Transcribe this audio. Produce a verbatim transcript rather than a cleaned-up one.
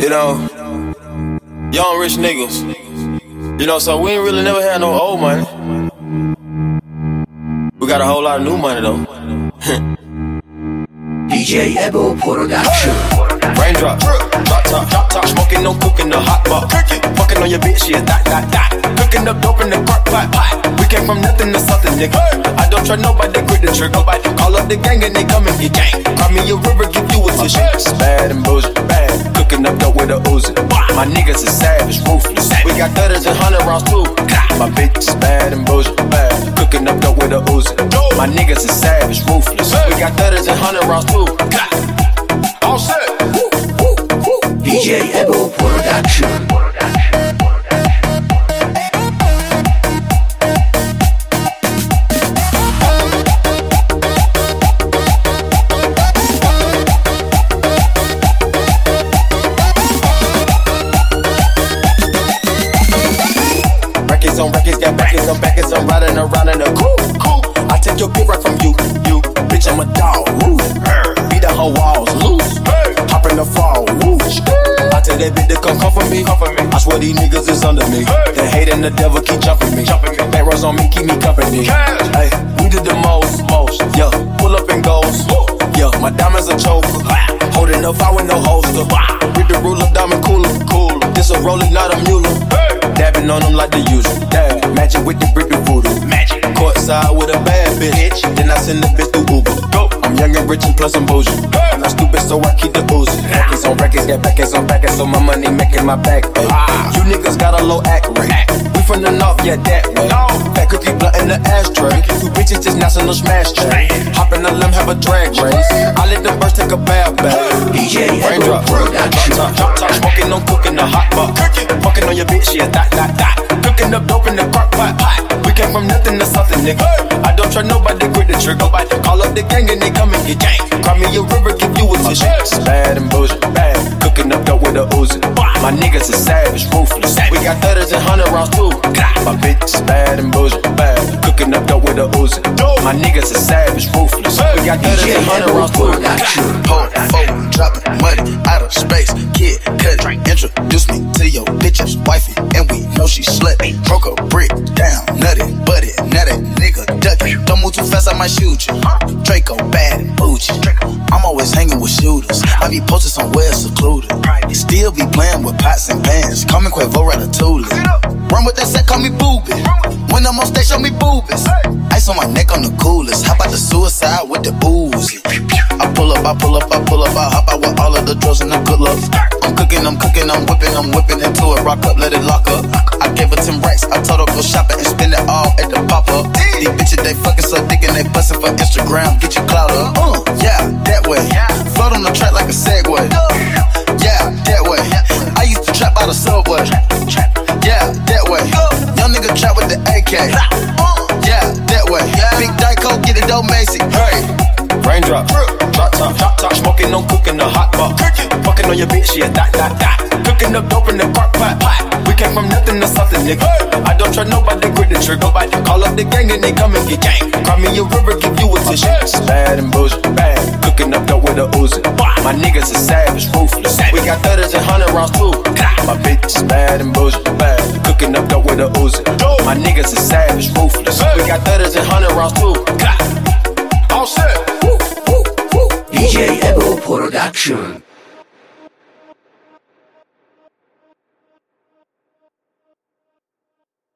You know, young rich niggas. You know, so we ain't really never had no old money. We got a whole lot of new money though. D J Ebo Production. Raindrop, drop top, drop top, smoking, no cooking, the hot pot. Fucking on your bitch, yeah, that, that, that. Cooking up dope in the crock pot, pot. We came from nothing to something, nigga. I don't trust nobody, grip the trigger. Call up the gang and they come and get gang. Cry me a river, give you a tissue. It's bad and bullshit, bad. Cooking up dope with a Uzi. My niggas is savage, ruthless. We got thudders and hundred rounds too. My bitch is bad and bullshit, bad. Cooking up dope with a Uzi. My niggas is savage, ruthless. We got thudders and hundred rounds too. All set. D J Ebo Production. Records on records, got backers on backers, I'm riding around in a coupe, coupe. I take your bitch right from you, you. Bitch, I'm a dog, woo. Beat the whole walls loose. Hop in the fall, woo. I tell that bitch to come come for me, come for me. I swear these niggas is under me. The hate and the devil keep jumping me, jumping me. Back rows on me, keep me company. Hey, we did the most, most. Yeah, pull up and goes. Yeah, my diamonds a choker. Holding up, I with no holster. With the ruler, diamond cooler, cooler. This a roller, not a mule. Dabbing on them like the usual. Dab, matching with the brick and voodoo. Magic. Courtside with a bad bitch. Then I send the bitch through Uber. Go. I'm young and rich and plus I'm bougie. I'm not stupid, so I keep the Uzi. Records on records, got backers on backers, so my money making my back. Ay. You niggas got a low act rate. We from the north, yeah, that way. Fat cookie blunt in the ashtray. Two bitches just national smash tray. Hop in the limb, have a drag race. I let them birds take a bath bath. D J Ebo Raindrop, Production. drop top, drop top, smoking, no cooking, the hot pot. Fucking on your bitch, yeah, that, that, that. Cooking up dope in the crock pot, pot. We came from nothing to something, nigga. I don't trust nobody, grip the trigger. Call up the gang and they come and get gang. Cry me a river, give you a tissue. It's bad and bullshit, bad. Cooking up dope with a Uzi. My niggas is savage, ruthless. We got thudders and hundred rounds too. My bitch is bad and bullshit, bad. Cooking up dope with a Uzi. My niggas is savage, ruthless. We got thudders and hundred rounds too. Hold phone, dropping money out of space. Kid, cut, introduce me to your bitch's wifey, and we know she slutty. Broke a brick down, nutty, butty, nutty, nigga, ducky. Don't move too fast, I might shoot you. Draco, bad and bougie. I'm always hanging with shooters. I be posted somewhere secluded. Still be playing with pots and pans. Call me Quavo Ratatouille. Run with that set, call me Booby. When I'm on stage, show me boobies. Ice on my neck on the coolest. How about the suicide with the boozy? I pull up, I pull up, I pull up, I hop out with all of the drugs and the good love. I'm cooking, I'm cooking, I'm whipping, I'm whipping into it. Rock up, let it lock up. I gave her ten racks, I told her go shopping and spend it all at the pop-up. These bitches, they fucking so dick and they bustin' for Instagram. Get your clout up. Uh, yeah, that way. Float on the track like a Segway. Yeah, that way. I used to trap by the subway. Yeah, that way. Young nigga trap with the A K. Yeah, that way. Big Dyko, get it dope, Macy. Hey. Raindrop, drop top, drop top, smoking, no cooking, the hot pot. Fucking on your bitch, yeah, that, that, that. Cooking up dope in the crock pot, pot. We came from nothing to something, nigga. I don't trust nobody, grip the trigger. Call up the gang and they come and get gang. Cry me a river, give you a tissue. It's bad and bullshit, bad. Cooking up dope with a Uzi. My niggas is savage, ruthless. We got thudders and hundred rounds too. My bitch is bad and bullshit, bad. Cooking up dope with a Uzi. My niggas is savage, ruthless. We got thudders and hundred rounds too. All set. D J Ebo Production.